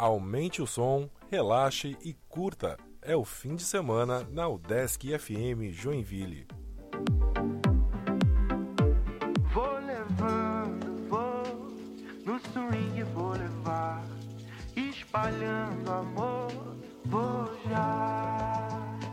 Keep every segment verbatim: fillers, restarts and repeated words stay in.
Aumente o som, relaxe e curta. É o fim de semana na Udesc F M Joinville. Vou levando, vou no swing, vou levar, espalhando amor, vou já.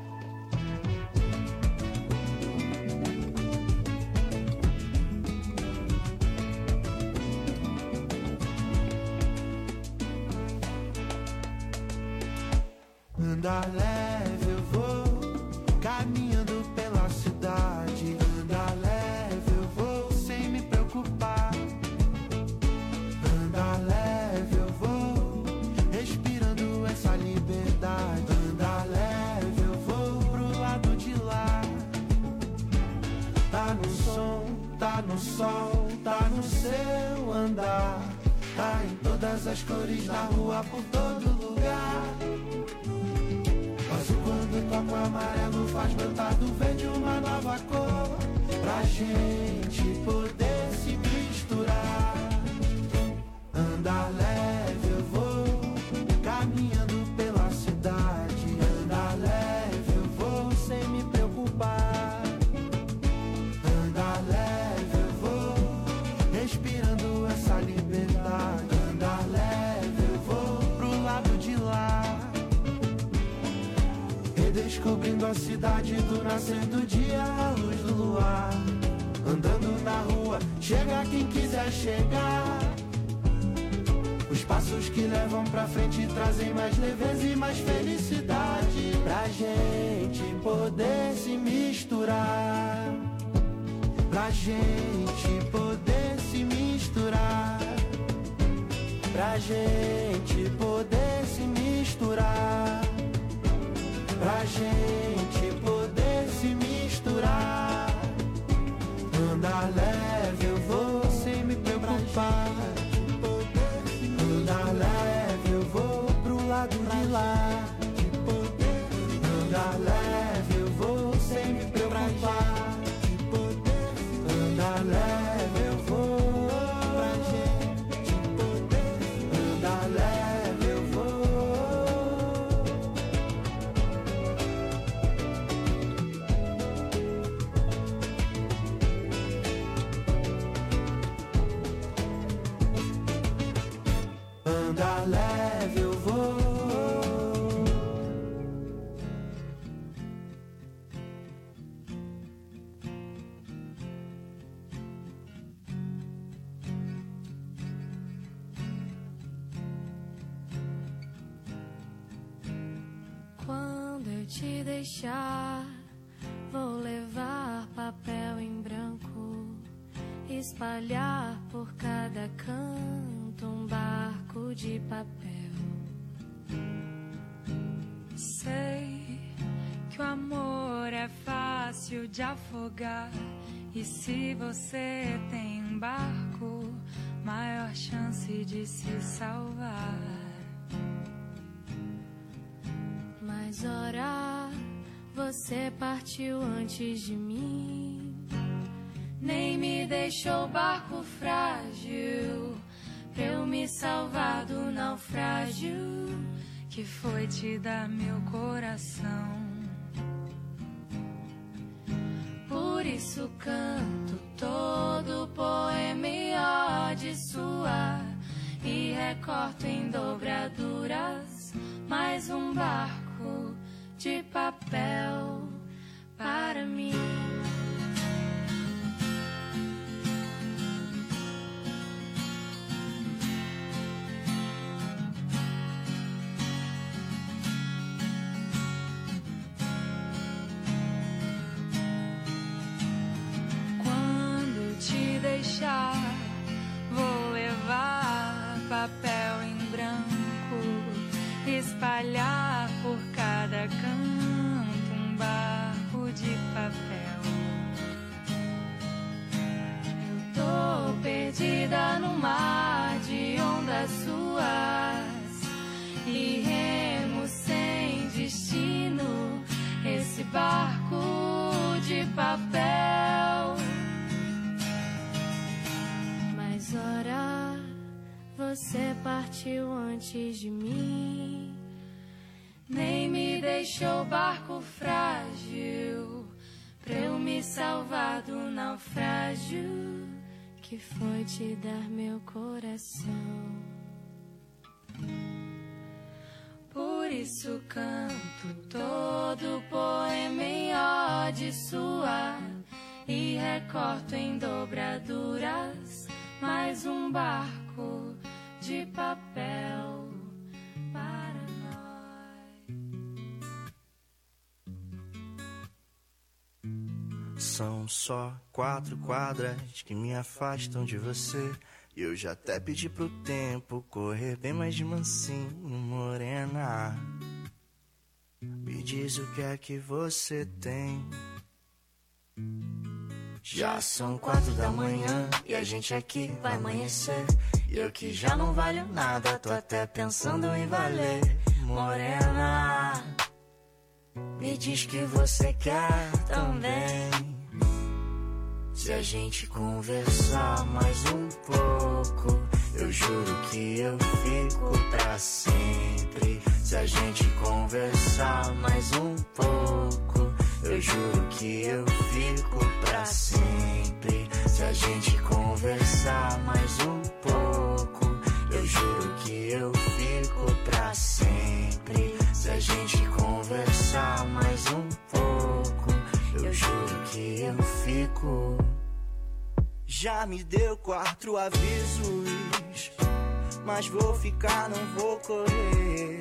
Andar leve eu vou, caminhando pela cidade. Andar leve eu vou, sem me preocupar. Andar leve eu vou, respirando essa liberdade. Andar leve eu vou pro lado de lá. Tá no som, tá no sol, tá no seu andar. Tá em todas as cores da rua, por todo lugar. Azul quando toca o amarelo faz brotar do verde uma nova cor, pra gente poder se misturar. Andar leve eu vou, caminhando pela cidade. Andar leve eu vou, sem me preocupar. Andar leve eu vou, respirando essa liberdade. Andar leve eu vou, pro lado de lá. Descobrindo a cidade do nascer do dia, a luz do luar. Andando na rua, chega quem quiser chegar. Os passos que levam pra frente trazem mais leveza e mais felicidade, pra gente poder se misturar. Pra gente poder se misturar. Pra gente poder se misturar. Pra gente poder se misturar. Andar leve eu vou, sem me preocupar. Andar leve eu vou, pro lado de lá. Andar leve eu vou, sem me preocupar. Andar leve eu vou, pra gente poder. Andar leve eu vou. Andar leve eu vou. Quando eu te deixar, vou levar papel em branco, espalhar por cada canto um barco de papel. Sei que o amor é fácil de afogar, e se você tem um barco, maior chance de se salvar. Mas ora, você partiu antes de mim, nem me deixou o barco frágil pra eu me salvar do naufrágio que foi te dar meu coração. Por isso canto todo poema de suar e recorto em dobraduras mais um barco de papel para mim. Deixar, vou levar papel em branco, espalhar por cada canto um barco de papel. Eu tô perdida no mar de ondas suas e remo sem destino, esse barco de papel. Ora, você partiu antes antes de mim. Nem me deixou barco frágil pra eu me salvar do naufrágio que foi te dar meu coração. Por isso canto todo poema em ó de suar e recorto em dobraduras mais um barco de papel para nós. São só quatro quadras que me afastam de você. E eu já até pedi pro tempo correr bem mais de mansinho, morena. Me diz o que é que você tem. Já são quatro da manhã e a gente aqui vai amanhecer. E eu que já não valho nada, tô até pensando em valer. Morena, me diz que você quer também. Se a gente conversar mais um pouco, eu juro que eu fico pra sempre. Se a gente conversar mais um pouco, eu juro que eu fico pra sempre. Se a gente conversar mais um pouco, eu juro que eu fico pra sempre. Se a gente conversar mais um pouco, eu juro que eu fico. Já me deu quatro avisos, mas vou ficar, não vou correr.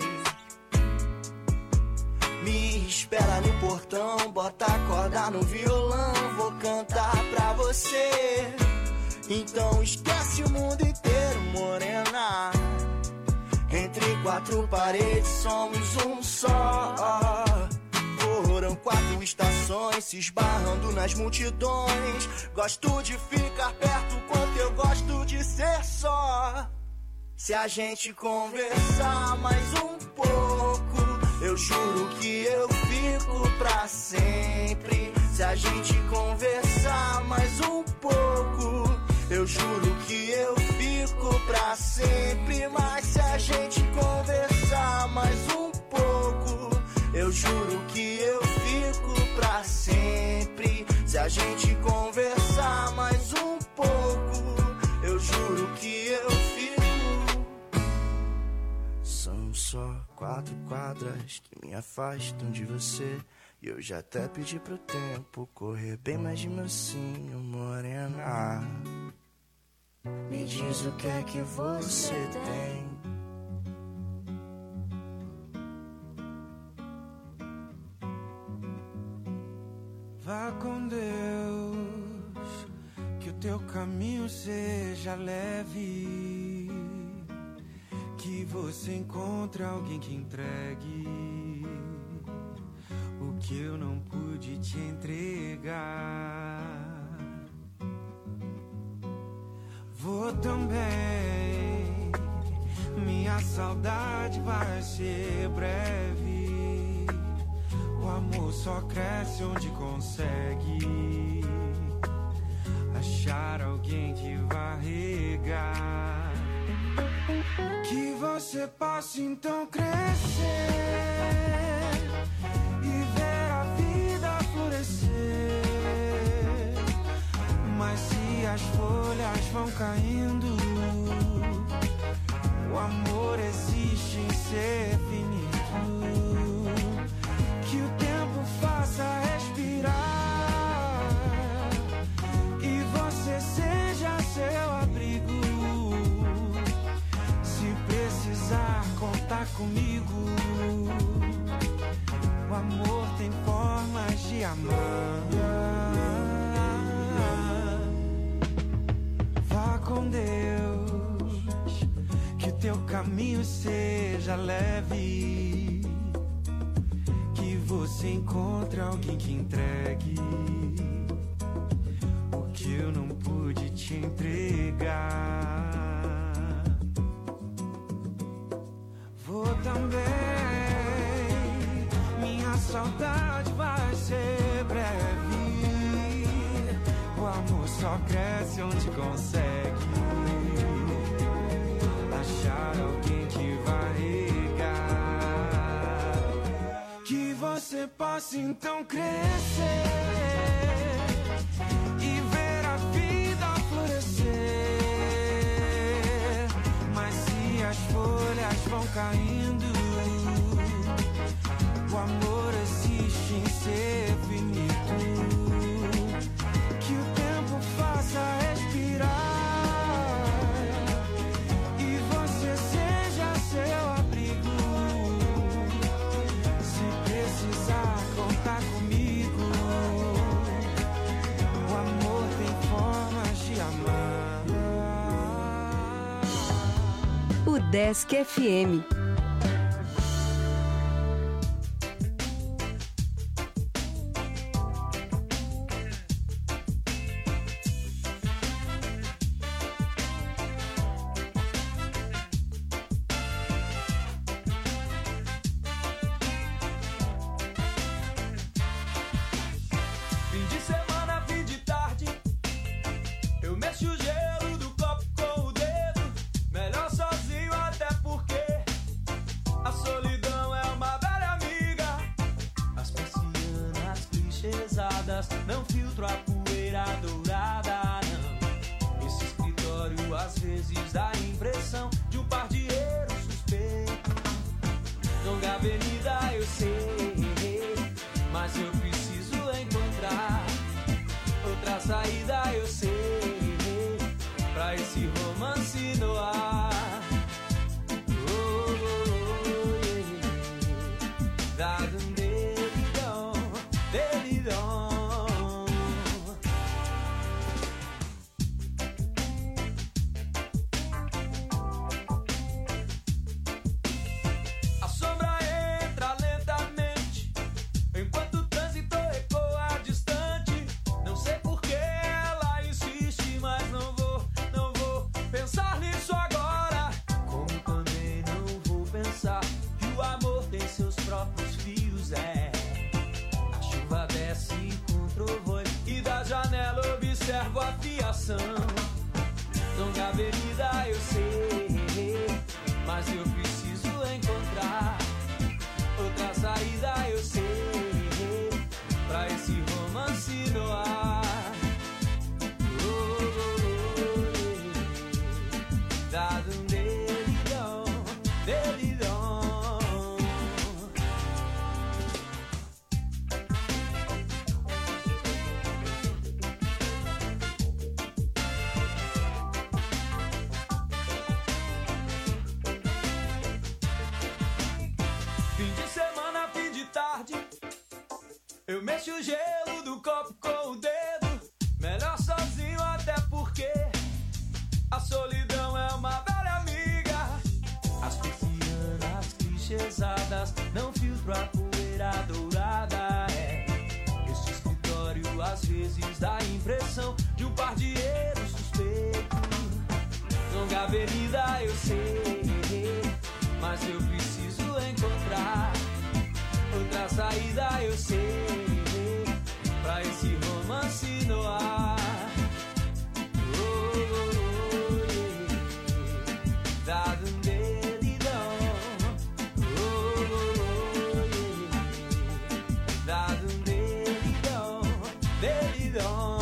Me espera no portão, bota a corda no violão, vou cantar pra você. Então esquece o mundo inteiro, morena. Entre quatro paredes somos um só. Foram quatro estações se esbarrando nas multidões. Gosto de ficar perto quanto eu gosto de ser só. Se a gente conversar mais um pouco, eu juro que eu fico pra sempre. Se a gente conversar mais um pouco, eu juro que eu fico pra sempre. Mas se a gente conversar mais um pouco, eu juro que eu fico pra sempre. Se a gente conversar mais um pouco, eu juro que eu fico. São só quatro quadras que me afastam de você. E eu já até pedi pro tempo correr bem mais de mansinho, morena. Me diz o que é que você tem. Vá com Deus, que o teu caminho seja leve, que você encontre alguém que entregue o que eu não pude te entregar. Vou também, minha saudade vai ser breve. O amor só cresce onde consegue achar alguém que vai regar. Que você possa então crescer e ver a vida florescer. Mas se as folhas vão caindo, o amor existe em ser finito. Que o tempo faça respirar e você seja seu abrigo. Se precisar contar comigo, o amor tem formas de amar. Vá com Deus, que o teu caminho seja leve, você encontra alguém que entregue o que eu não pude te entregar. Vou também, minha saudade vai ser breve. O amor só cresce onde consegue achar alguém que vai você possa então crescer e ver a vida florescer. Mas se as folhas vão caindo, o amor existe em ser finito. Que o tempo faça respirar e você seja seu abrigo. Se precisar contar comigo, o amor tem formas de amar. O Desk F M. Não filtro a poeira dourada, não. Esse escritório às vezes dá a impressão de um pardieiro suspeito. Longa avenida eu sei, mas eu preciso encontrar outra saída, eu sei, pra esse romance no ar. Oh, oh, oh, yeah. Dado um delidão, delidão. Observo a fiação. Longa avenida eu sei, mas eu preciso encontrar outra saída, eu sei, pra esse romance no ar. Oh, oh, oh, yeah. Dado um delidão, delidão. Eu mexo o gelo do copo com o dedo, melhor sozinho até porque a solidão é uma velha amiga. As persianas clichêsadas não filtro a poeira dourada, é. Esse escritório às vezes dá a impressão de um pardieiro suspeito. Longa avenida eu sei, mas eu preciso encontrar outra saída, eu sei, pra esse romance no ar. Oh, oh, oh, yeah. Dado um delidão. Oh, oh, oh, yeah. Dado um delidão, delidão.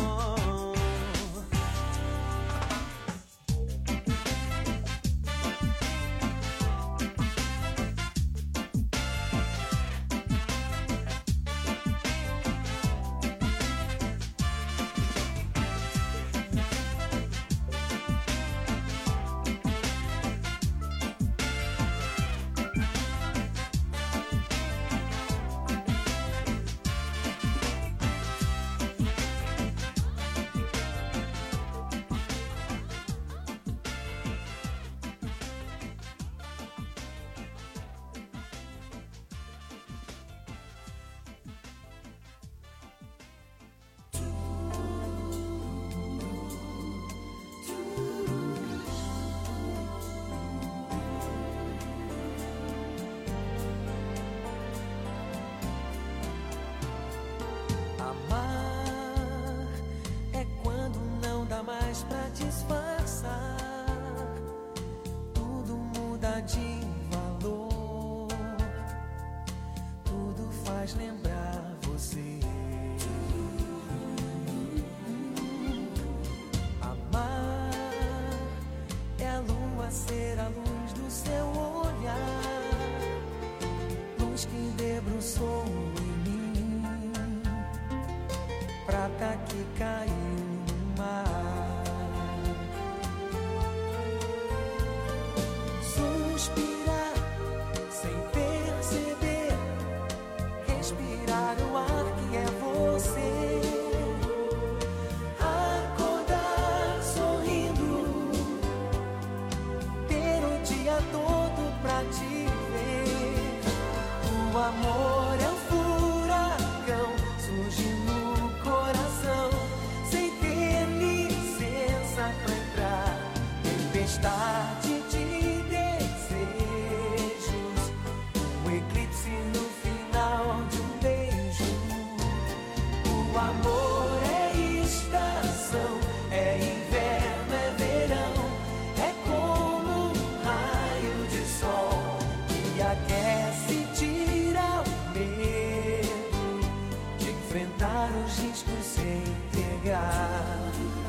gota que caiu no mar. Suspirar sem perceber, respirar o ar que é você. Acordar sorrindo, ter o dia todo pra te ver. O amor é um furacão, surge no coração, sem ter licença pra entrar. Tempestade de desejos, um eclipse no final de um beijo. O amor é estação, é inverno, é verão, é como um raio de sol que aquece, tira o medo de enfrentar os riscos sem entregar.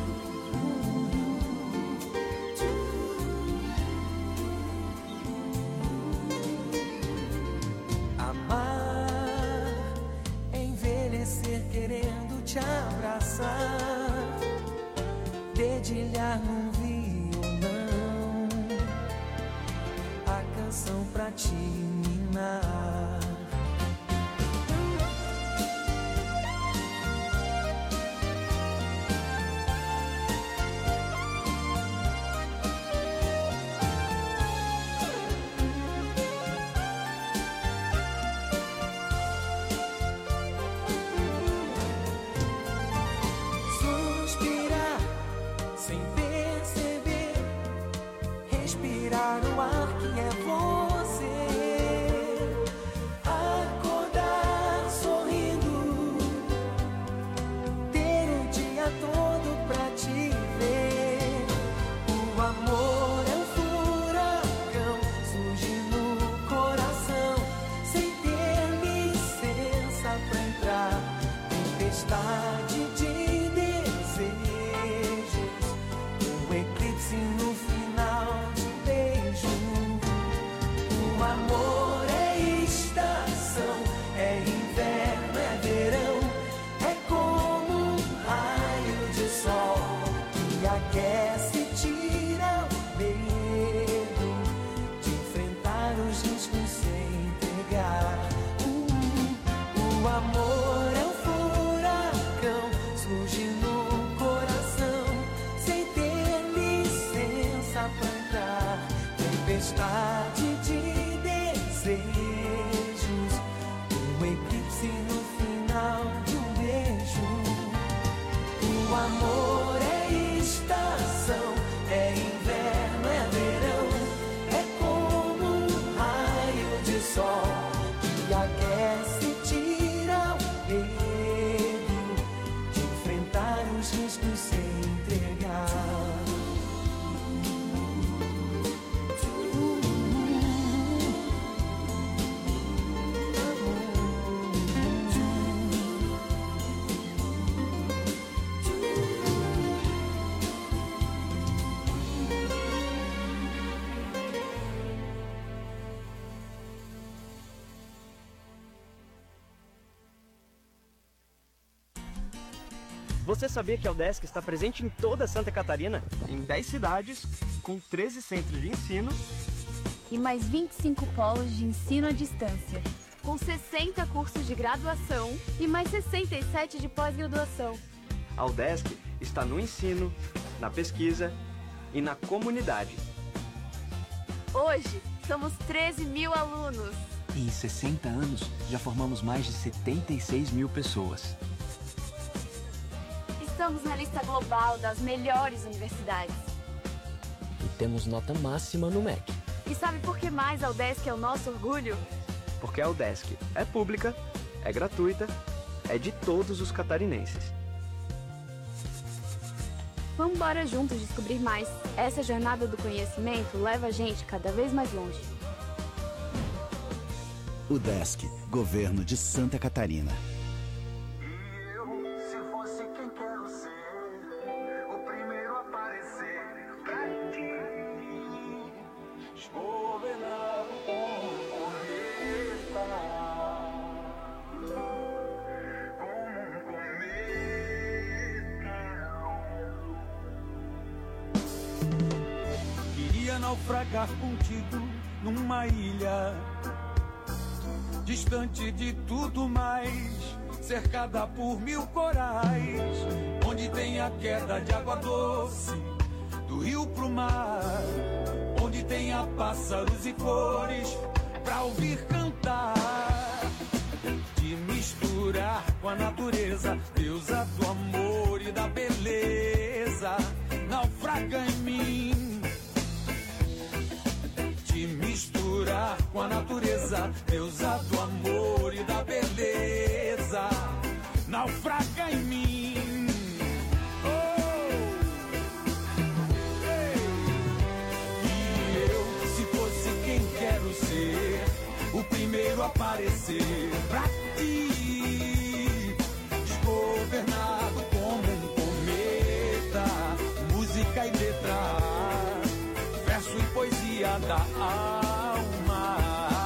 Amar é envelhecer querendo te abraçar, dedilhar num violão a canção pra te minar. Suspirar sem perceber, respirar o ar que é você. Acordar sorrindo, ter o dia todo pra te ver. O amor é um furacão, surge no coração, sem ter licença pra entrar. Tempestade de desejos, um eclipse no final de um beijo. O amor é estação, é inverno, é verão, é como um raio de sol que aquece, tira o medo de enfrentar os riscos sem entregar. Uh, o amor é um furacão, surge no coração, sem ter licença pra entrar. Tempestade de desejos, um eclipse no final de um beijo. O amor é estação, é inverno, é verão, é como um raio de sol que aquece, tira o medo de enfrentar os riscos sem entregar. Você sabia que a UDESC está presente em toda Santa Catarina? Em dez cidades, com treze centros de ensino e mais vinte e cinco polos de ensino à distância, com sessenta cursos de graduação e mais sessenta e sete de pós-graduação. A UDESC está no ensino, na pesquisa e na comunidade. Hoje, somos treze mil alunos. E em sessenta anos, já formamos mais de setenta e seis mil pessoas. Estamos na lista global das melhores universidades. E temos nota máxima no M E C. E sabe por que mais a UDESC é o nosso orgulho? Porque a UDESC é pública, é gratuita, é de todos os catarinenses. Vamos embora juntos descobrir mais. Essa jornada do conhecimento leva a gente cada vez mais longe. UDESC, Governo de Santa Catarina. é naufragar contigo numa ilha distante de tudo mais, cercada por mil corais, onde tem a queda de água doce do rio pro mar, onde tem a pássaros e flores pra ouvir cantar. Te misturar com a natureza, deusa do amor e da beleza, naufraga em mim. Te misturar com a natureza, deusa do amor e da beleza, naufraga em mim. Oh, hey. E eu, se fosse quem quero ser, o primeiro a aparecer pra ti, desgovernado como um cometa, música e letra, verso e poesia da alma.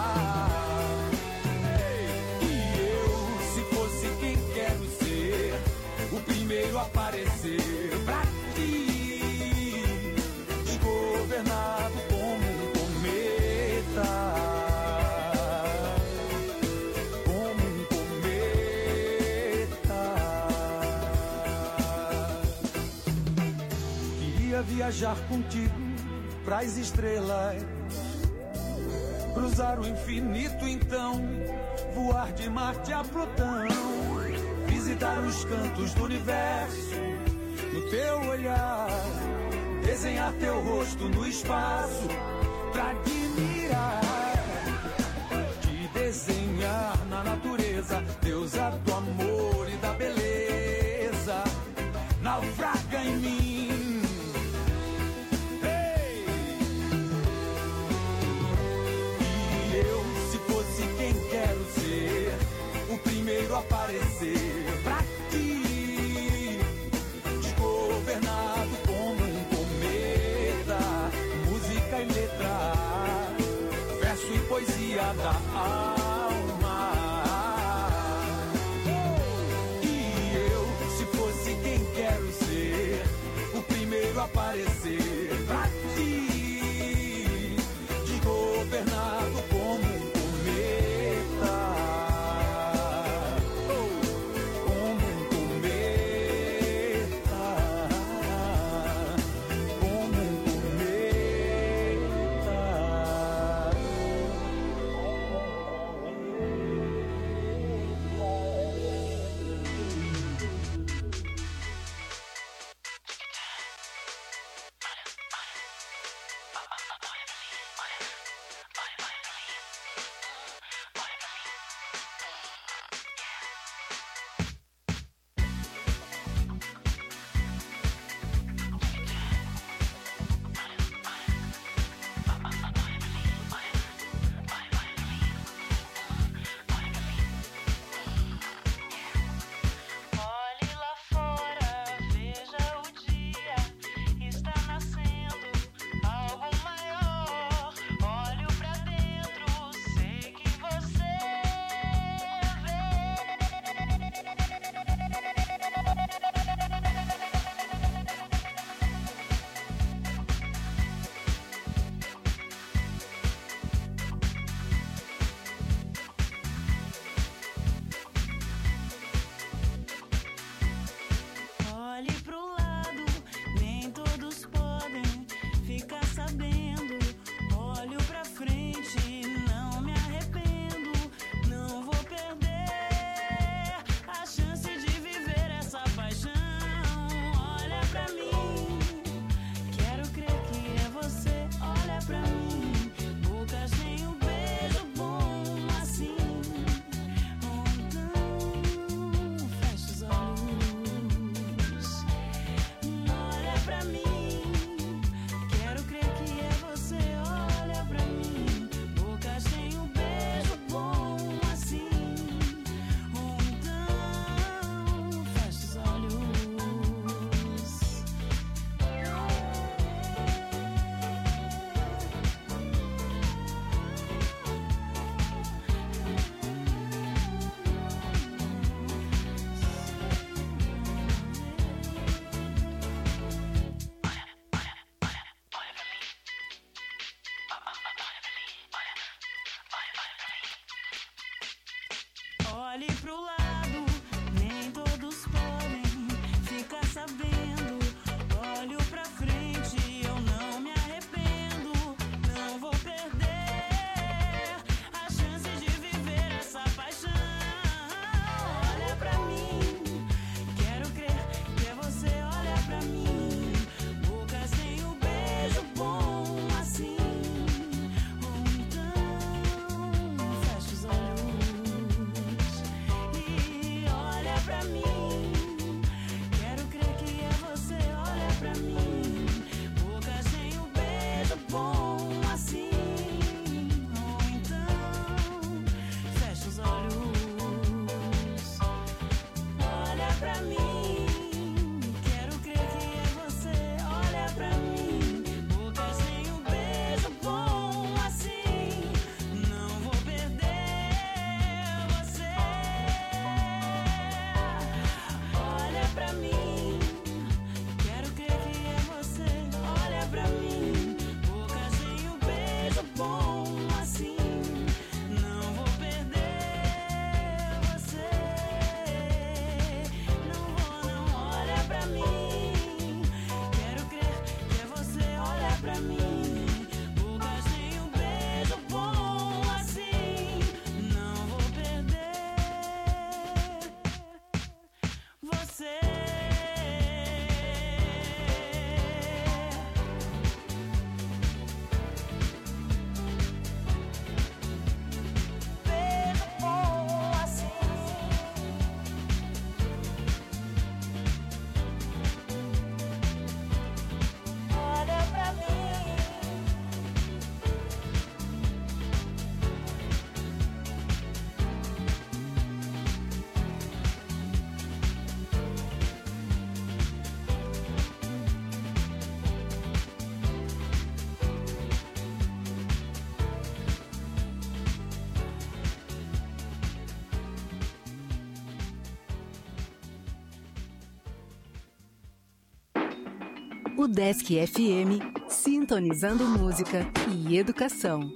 E eu, se fosse quem quero ser, o primeiro a aparecer pra ti, desgovernado como um cometa, viajar contigo pras estrelas, cruzar o infinito, então voar de Marte a Plutão, visitar os cantos do universo no teu olhar, desenhar teu rosto no espaço pra admirar, te desenhar na natureza, deusa do amor e da beleza, naufraga em mim. Primeiro aparecer pra ti, desgovernado como um cometa, música e letra, verso e poesia da alma. E eu, se fosse quem quero ser, o primeiro aparecer pra ti, desgovernado como um cometa. Udesc F M, sintonizando música e educação.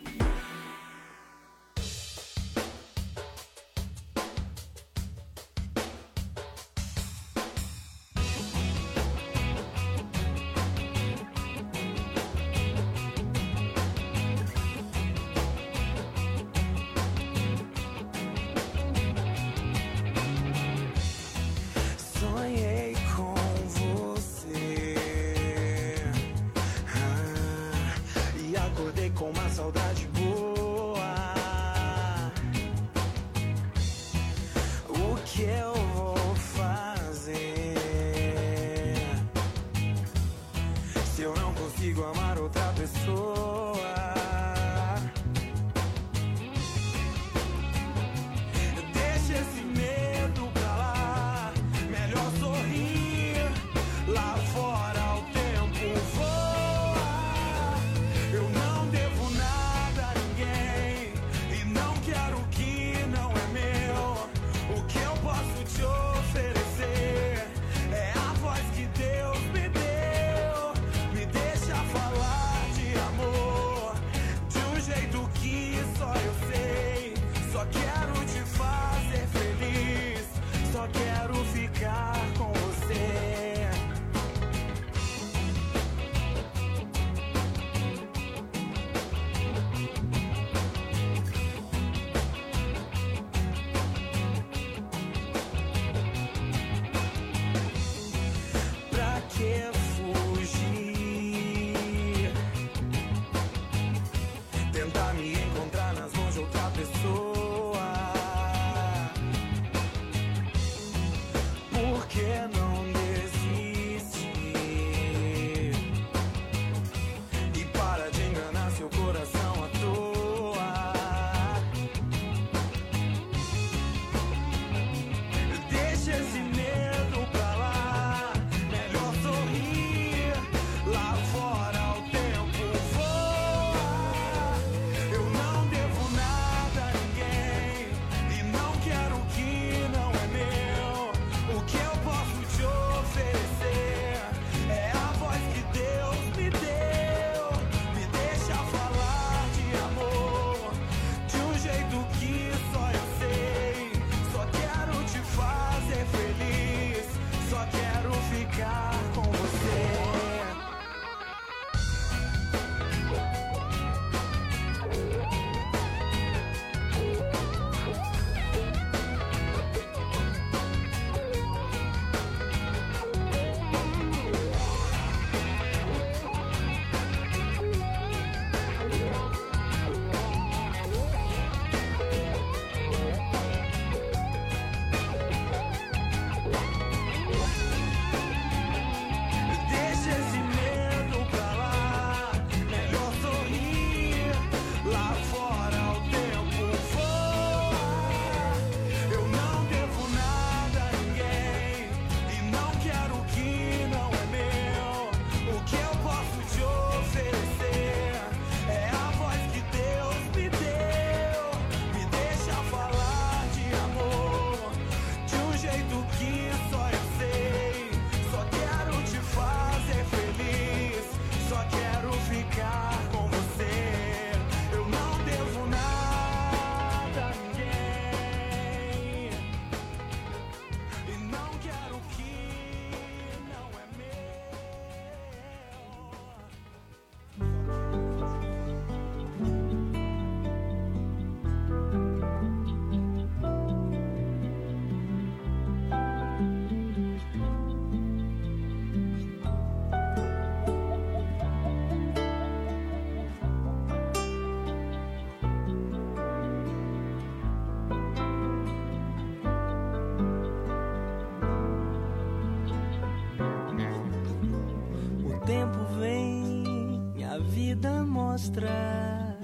mostrar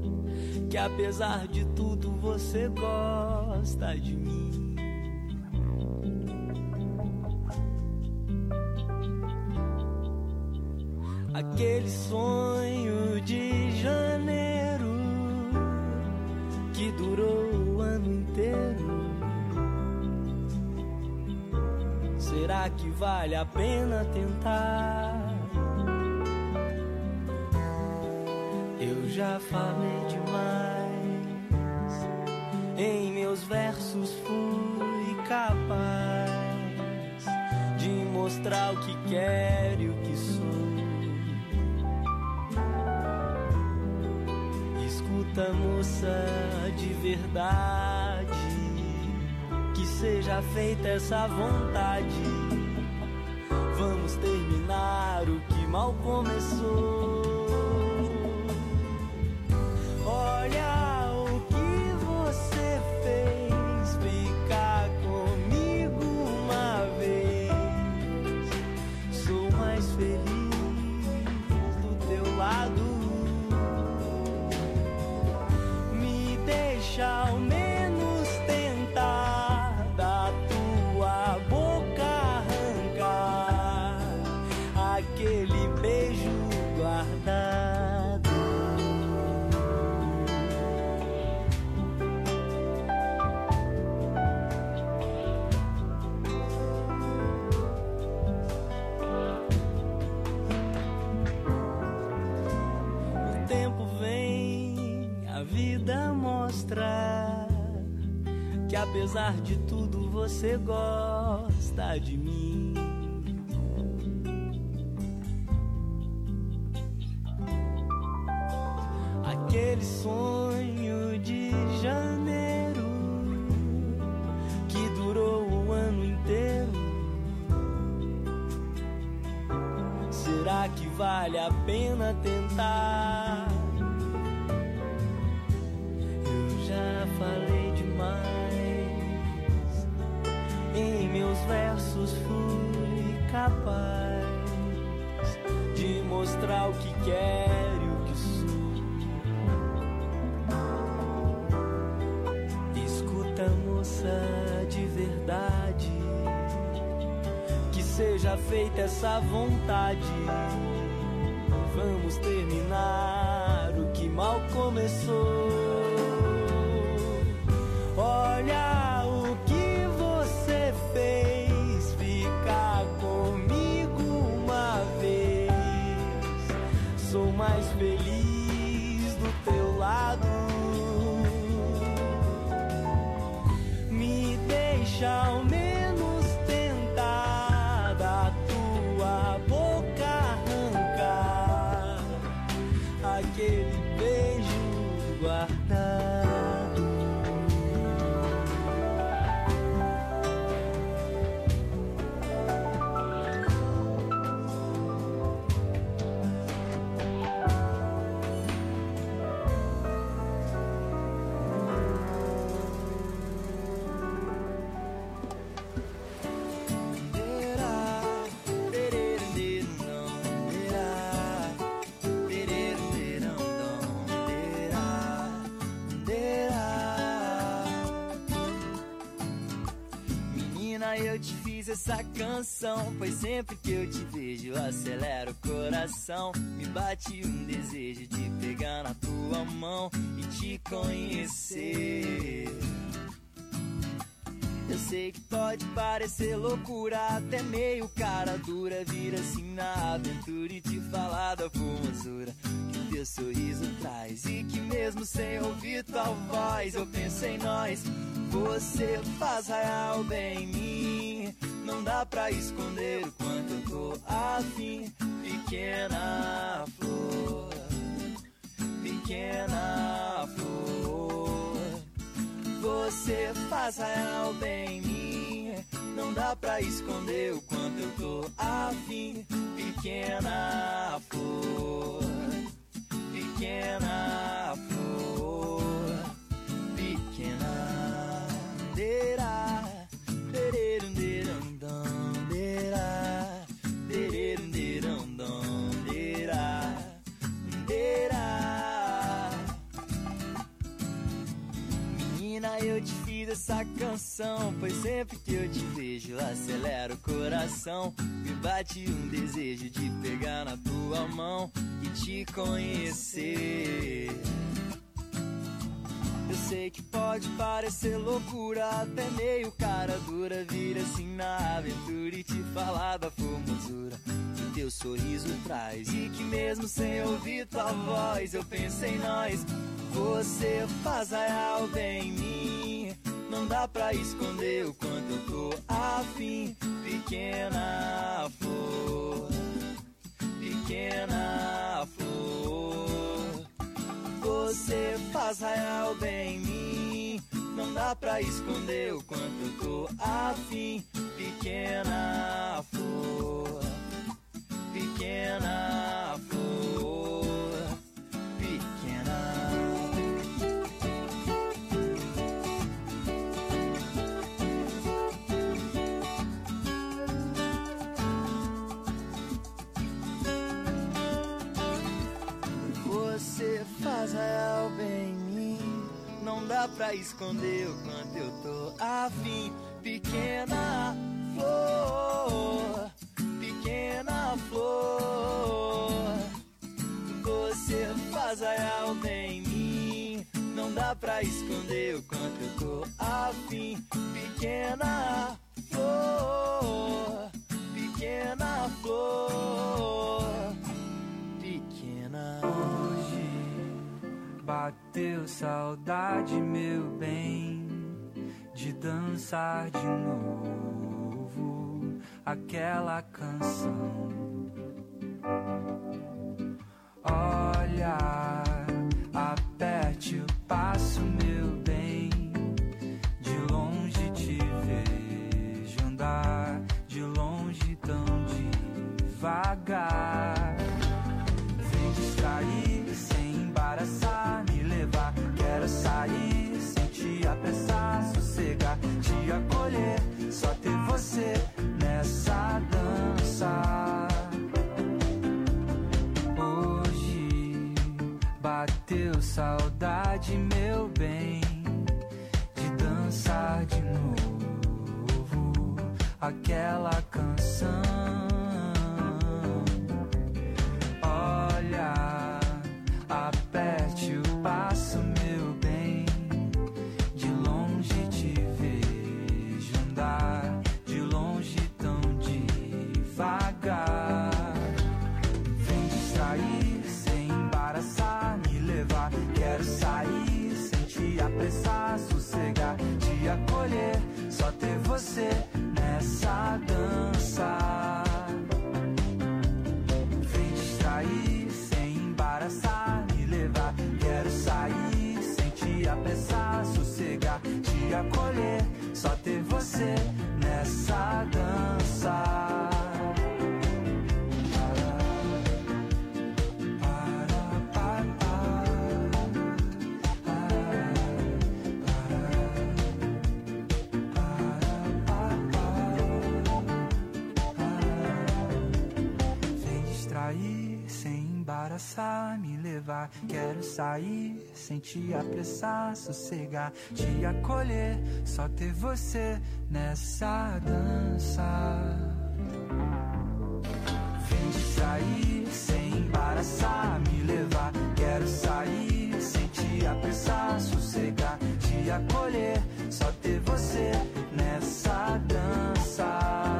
que apesar de tudo você gosta de mim. Aquele sonho de janeiro que durou o ano inteiro, Será que vale a pena tentar? Eu já falei demais, em meus versos fui capaz de mostrar o que quero e o que sou. Escuta, moça, de verdade, que seja feita essa vontade. Vamos terminar o que mal começou. Olha o que você fez, ficar comigo uma vez. Sou mais feliz do teu lado. Me deixa ao menos tentar da tua boca arrancar aquele beijo guardado. Mostrar que apesar de tudo você gosta de mim. Aquele sonho de janeiro que durou o ano inteiro. Será que vale a pena tentar? Já falei demais, em meus versos fui capaz de mostrar o que quero e o que sou. Escuta, moça, de verdade, que seja feita essa vontade. Vamos terminar o que mal começou. Olha o que você fez, ficar comigo uma vez. Sou mais feliz do teu lado. Me deixa ao menos tentar da tua boca arrancar aquele beijo guardado. Eu te fiz essa canção, pois sempre que eu te vejo acelera o coração. Me bate um desejo de pegar na tua mão e te conhecer. Eu sei que pode parecer loucura, até meio cara dura, vir assim na aventura e te falar da formosura que teu sorriso traz. E que mesmo sem ouvir tua voz eu penso em nós. Você faz raiar o bem em mim, não dá pra esconder o quanto eu tô afim. Pequena flor, pequena flor, você faz raiar o bem em mim, não dá pra esconder o quanto eu tô afim. Pequena flor, pequena flor, pequena. Dera, dererum, deram, dam, dera, dererum, deram, dam, dera, dera. Menina, eu te fiz essa canção, pois sempre que eu te vejo acelera o coração. Me bate um desejo de pegar na tua mão e te conhecer. Eu sei que pode parecer loucura, até meio cara dura, vir assim na aventura e te falar da formosura que teu sorriso traz, e que mesmo sem ouvir tua voz eu penso em nós. Você faz real bem em mim, não dá pra esconder o quanto eu tô afim. Pequena flor, pequena flor, você faz real bem em mim, não dá pra esconder o quanto eu tô afim. Pequena flor, pequena flor, pequena. Você faz real bem em mim, não dá pra esconder o quanto eu tô afim. Pequena flor, pequena flor, você faz real bem em mim, não dá pra esconder o quanto eu tô afim. Pequena flor, pequena flor, pequena. Bateu saudade, meu bem, de dançar de novo aquela canção. Olha, aperte o passo, meu bem, de longe te vejo andar, de longe tão devagar. Vem distrair sem embaraçar, me levar. Quero sair sem te apressar, sossegar, te acolher, só ter você nessa dança. Hoje bateu saudade, meu bem, de dançar de novo aquela canção. Olha, aperte o passo, meu bem, de longe te vejo andar, de longe tão devagar. Vem distrair sem embaraçar, me levar. Quero sair sem te apressar, sossegar, te acolher, só ter você nessa dança. Vem distrair sem embaraçar, me levar. Quero sair sem te apressar, sossegar, te acolher, só ter você nessa dança. Embaraçar, me levar. Quero sair sem te apressar, sossegar, te acolher, só ter você nessa dança. Vem distrair sem embaraçar, me levar. Quero sair sem te apressar, sossegar, te acolher, só ter você nessa dança.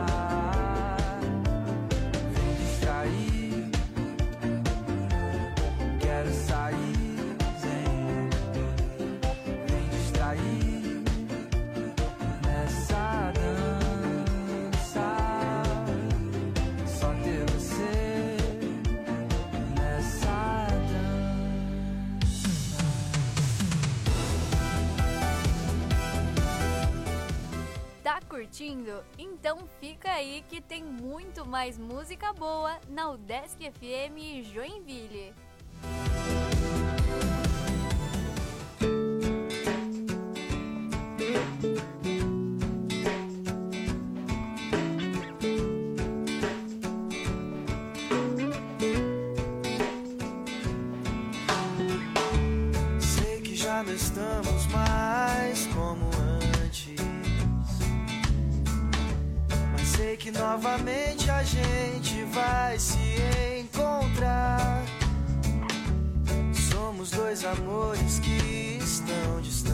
Quero sair sem, vem distrair nessa dança, só ter você nessa dança. Tá curtindo? Então fica aí que tem muito mais música boa na UDESC F M Joinville. Sei que já não estamos mais como antes, mas sei que novamente a gente vai se encontrar. Somos dois amores que estão distantes,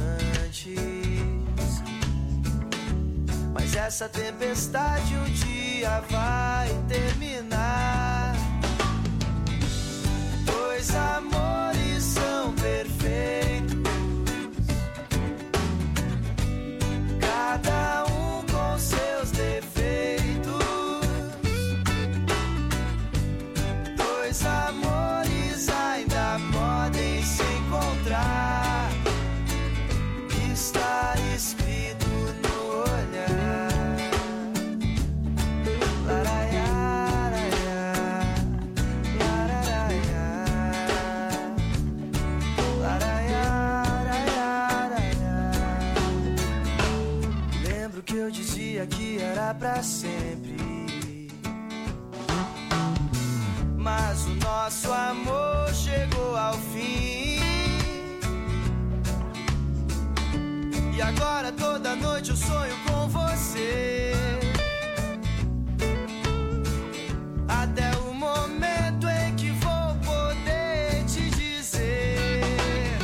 essa tempestade um dia vai terminar. Dois amores são perfeitos, cada um com seus defeitos. Dois amores ainda podem se encontrar, está escrito no olhar. Laraiaraiá, lararaiá, laraiaraiá. Lembro que eu dizia que era pra sempre, mas o nosso amor chegou ao fim. E agora toda noite eu sonho com você, até o momento em que vou poder te dizer: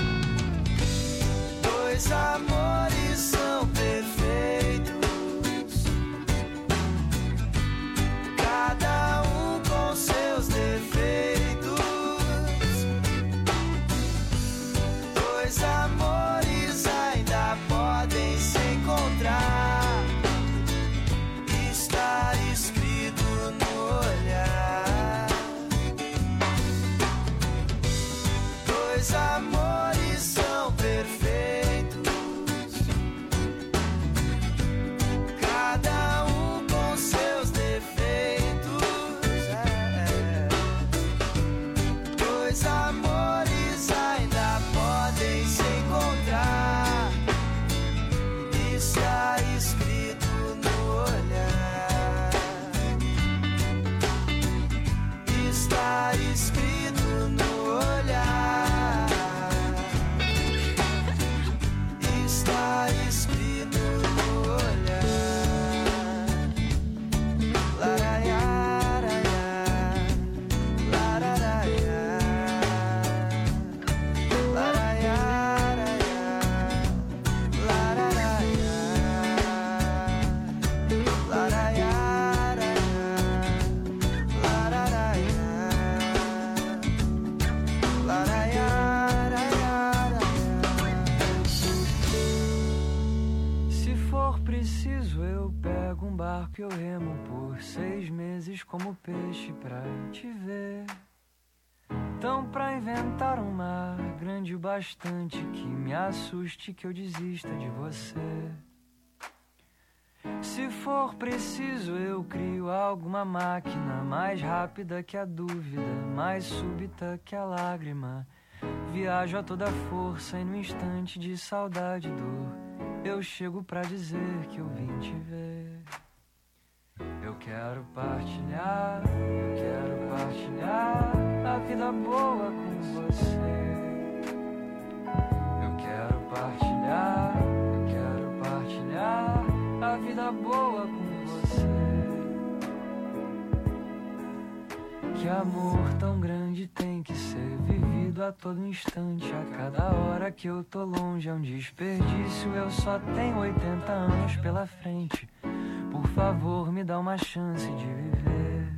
dois amores são perfeitos, cada um com seus defeitos. Dois amores ainda podem se encontrar, está escrito no olhar. Dois amores são perfeitos, cada um com seus defeitos. É. Dois amores ainda podem se encontrar, está escrito no olhar. Está escrito no olhar. Está escrito no olhar. Laraiaraiá, lararaiá, laraiaraiá, lararaiá, laraiaraiá, lararaiá, laraiaraiá. Se for preciso eu pego um barco e eu remo por seis meses como peixe pra te ver. Então pra inventar um mar grande o bastante que me assuste, que eu desista de você. Se for preciso eu crio alguma máquina mais rápida que a dúvida, mais súbita que a lágrima. Viajo a toda força e no instante de saudade e dor eu chego pra dizer que eu vim te ver. Eu quero partilhar, eu quero partilhar a vida boa com você. Eu quero partilhar, eu quero partilhar a vida boa com você. Que amor tão grande tem que ser vivido a todo instante. A cada hora que eu tô longe é um desperdício. Eu só tenho oitenta anos pela frente. Por favor, me dá uma chance de viver.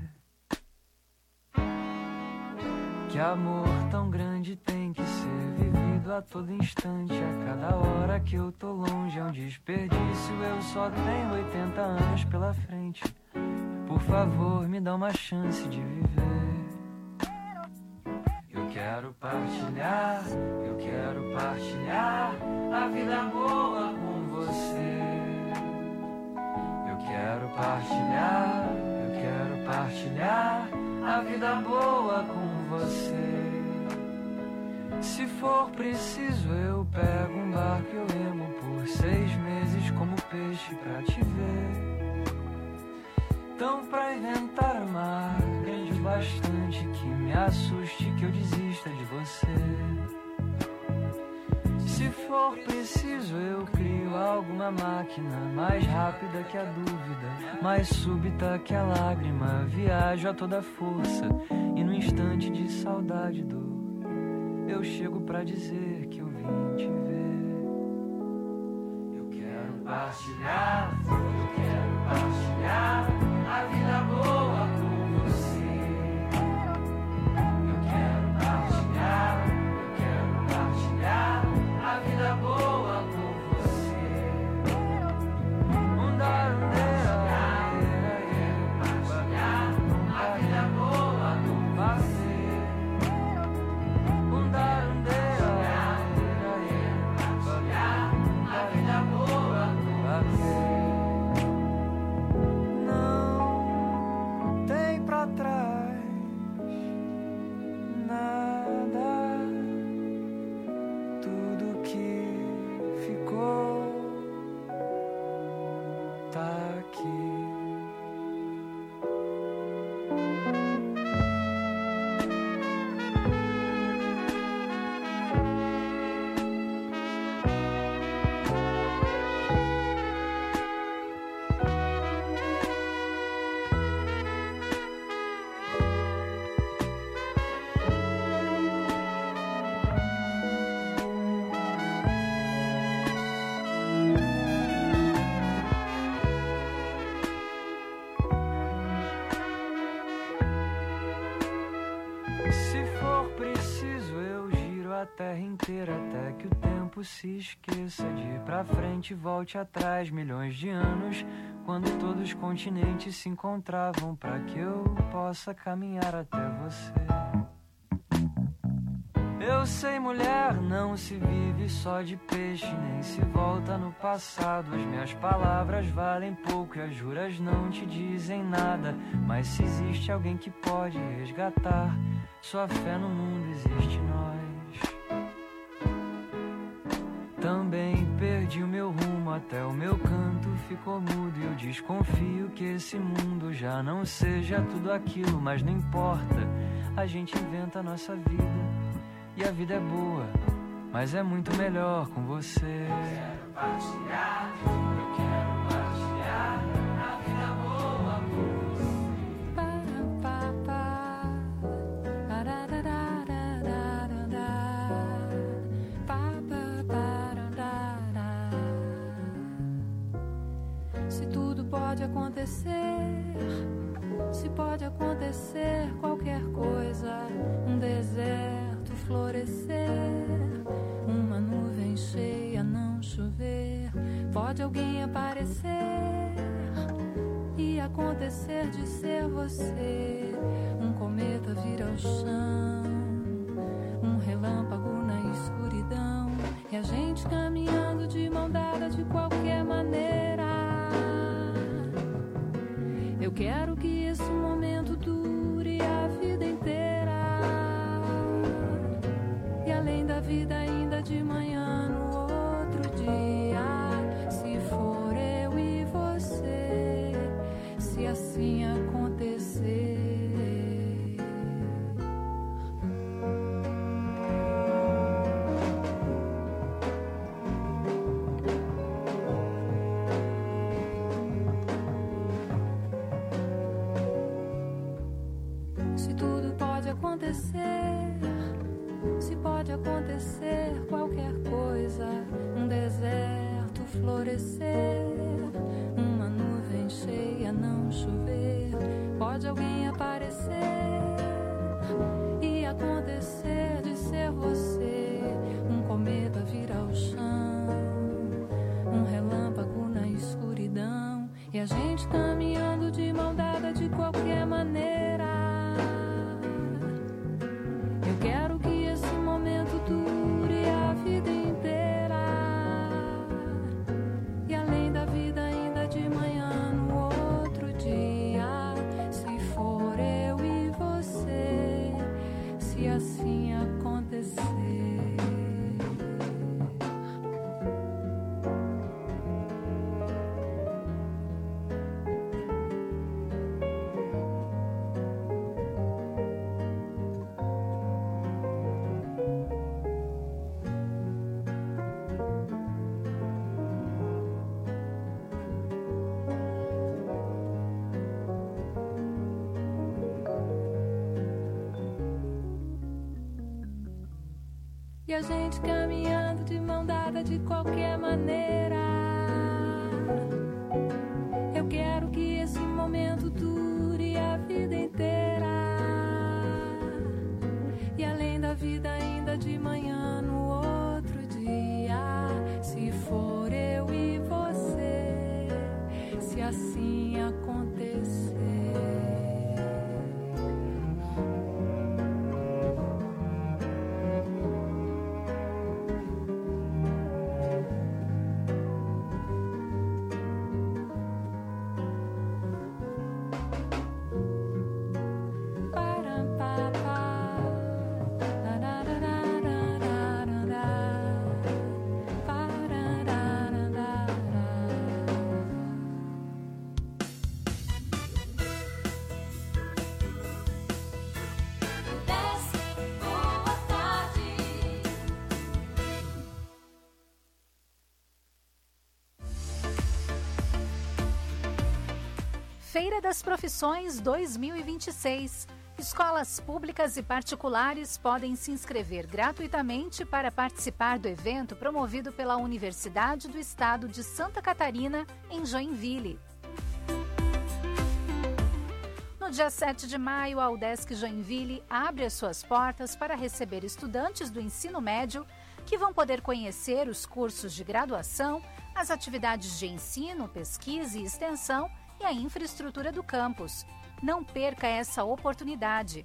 Que amor tão grande tem que ser vivido a todo instante. A cada hora que eu tô longe é um desperdício. Eu só tenho oitenta anos pela frente. Por favor, me dá uma chance de viver. Eu quero partilhar, eu quero partilhar a vida boa com você. Eu quero partilhar, eu quero partilhar a vida boa com você. Se for preciso eu pego um barco e eu remo por seis meses como peixe pra te ver. Então pra inventar um mar grande o bastante que me assuste, que eu desista de você. Se for preciso eu crio alguma máquina mais rápida que a dúvida, mais súbita que a lágrima. Viajo a toda força e no instante de saudade e dor eu chego pra dizer que eu vim te ver. Eu quero partilhar, eu quero pela terra inteira até que o tempo se esqueça de ir pra frente e volte atrás. Milhões de anos, quando todos os continentes se encontravam, pra que eu possa caminhar até você. Eu sei, mulher, não se vive só de peixe, nem se volta no passado. As minhas palavras valem pouco e as juras não te dizem nada. Mas se existe alguém que pode resgatar sua fé no mundo, existe nós. Também perdi o meu rumo, até o meu canto ficou mudo. E eu desconfio que esse mundo já não seja tudo aquilo. Mas não importa, a gente inventa a nossa vida. E a vida é boa, mas é muito melhor com você. Eu quero partilhar, eu quero partilhar a vida boa com você. Para, pa, para, se tudo pode acontecer, se pode acontecer qualquer coisa, um deserto florescer, uma nuvem cheia não chover, pode alguém aparecer e acontecer de ser você, um cometa vir ao chão, um relâmpago na escuridão, e a gente caminhando de mão dada de qualquer maneira. Eu quero que esse momento dure a vida inteira. E além da vida ainda de manhã no outro dia. Se for eu e você, se assim acontecer. Acontecer, se pode acontecer qualquer coisa, um deserto florescer, uma nuvem cheia não chover, pode alguém aparecer e acontecer de ser você, um cometa vir ao chão, um relâmpago na escuridão, e a gente caminhando de mão dada de qualquer maneira. Quero que esse momento dure a vida inteira. E além da vida ainda de manhã no outro dia. Se for eu e você, se assim acontecer. E a gente caminhando de mão dada de qualquer maneira. Eu quero que esse momento dure a vida inteira. E além da vida ainda de manhã no outro dia. Se for eu e você, se assim acontecer. Feira das Profissões dois mil e vinte e seis. Escolas públicas e particulares podem se inscrever gratuitamente para participar do evento promovido pela Universidade do Estado de Santa Catarina, em Joinville. No No dia sete de maio, a UDESC Joinville abre as suas portas para receber estudantes do ensino médio que vão poder conhecer os cursos de graduação, as atividades de ensino, pesquisa e extensão e a infraestrutura do campus. Não perca essa oportunidade.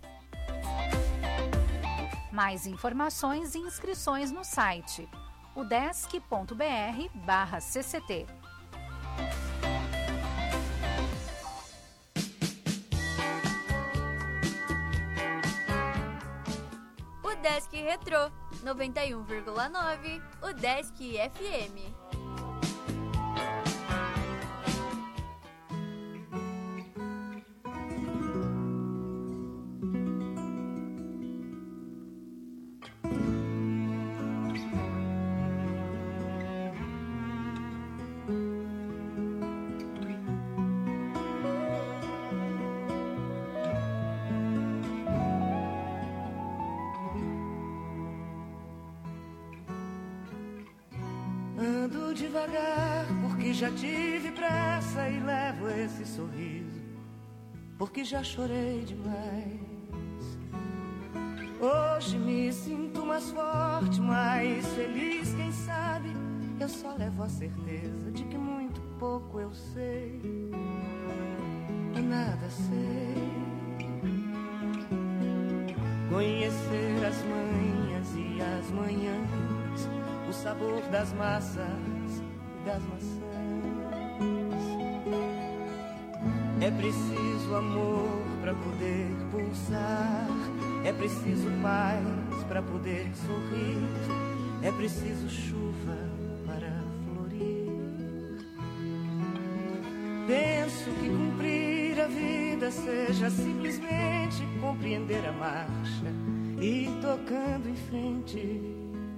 Mais informações e inscrições no site udesc.br barra cct. Udesc Retrô, noventa e um vírgula nove, Udesc F M. Ando devagar porque já tive pressa e levo esse sorriso porque já chorei demais. Hoje me sinto mais forte, mais feliz, quem sabe eu só levo a certeza de que muito pouco eu sei e nada sei. Conhecer as manhas e as manhãs, o sabor das massas e das maçãs. É preciso amor para poder pulsar, é preciso paz para poder sorrir, é preciso chuva para florir. Penso que cumprir a vida seja simplesmente compreender a marcha e ir tocando em frente.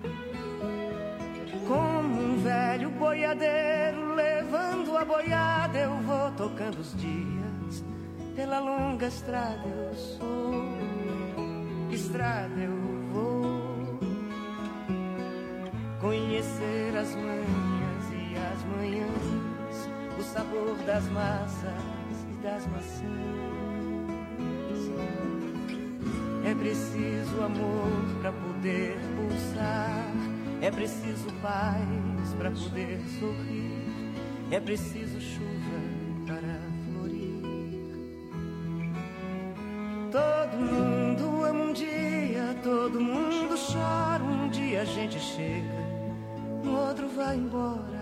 Como um velho boiadeiro levando a boiada, eu vou tocando os dias. Pela longa estrada eu sou, estrada eu vou. Conhecer as manhas e as manhãs, o sabor das massas e das maçãs. É preciso amor para poder pulsar, é preciso paz para poder sorrir, é preciso chuva para florir. Todo mundo ama um dia, todo mundo chora, um dia a gente chega, no outro vai embora.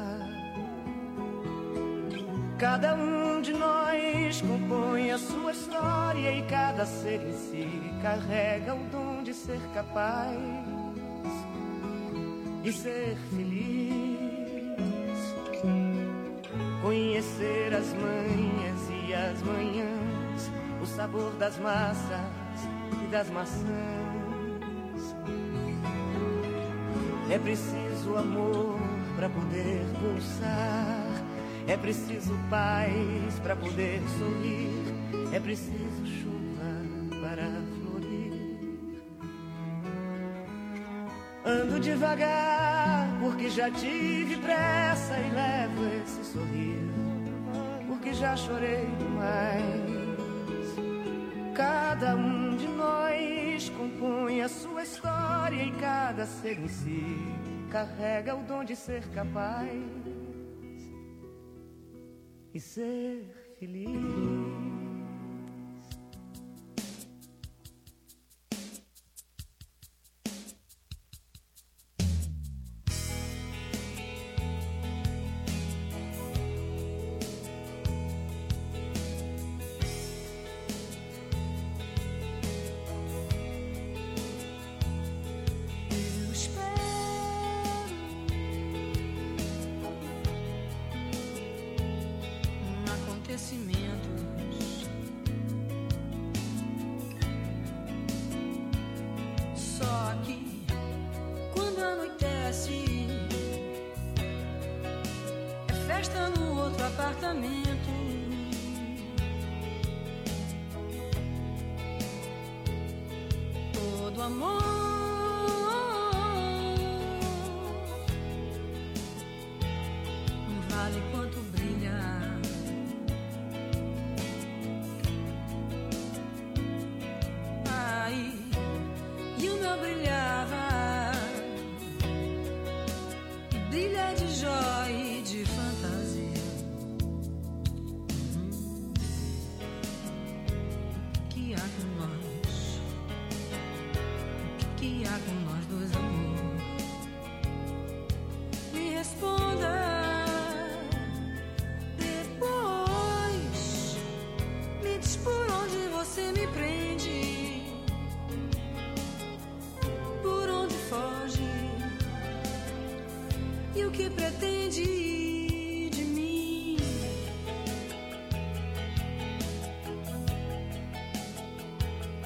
Cada um de nós compõe a sua história e cada ser em si carrega o dom de ser capaz e ser feliz. Conhecer as manhas e as manhãs, o sabor das massas e das maçãs. É preciso amor para poder pulsar, é preciso paz para poder sorrir, é preciso chuva para florir. Ando devagar porque já tive pressa e levo esse sorriso porque já chorei demais. Cada um de nós compõe a sua história e cada ser em si carrega o dom de ser capaz e ser feliz. Só que quando anoitece é festa no outro apartamento. Todo amor não vale quanto brilha. dia com nós.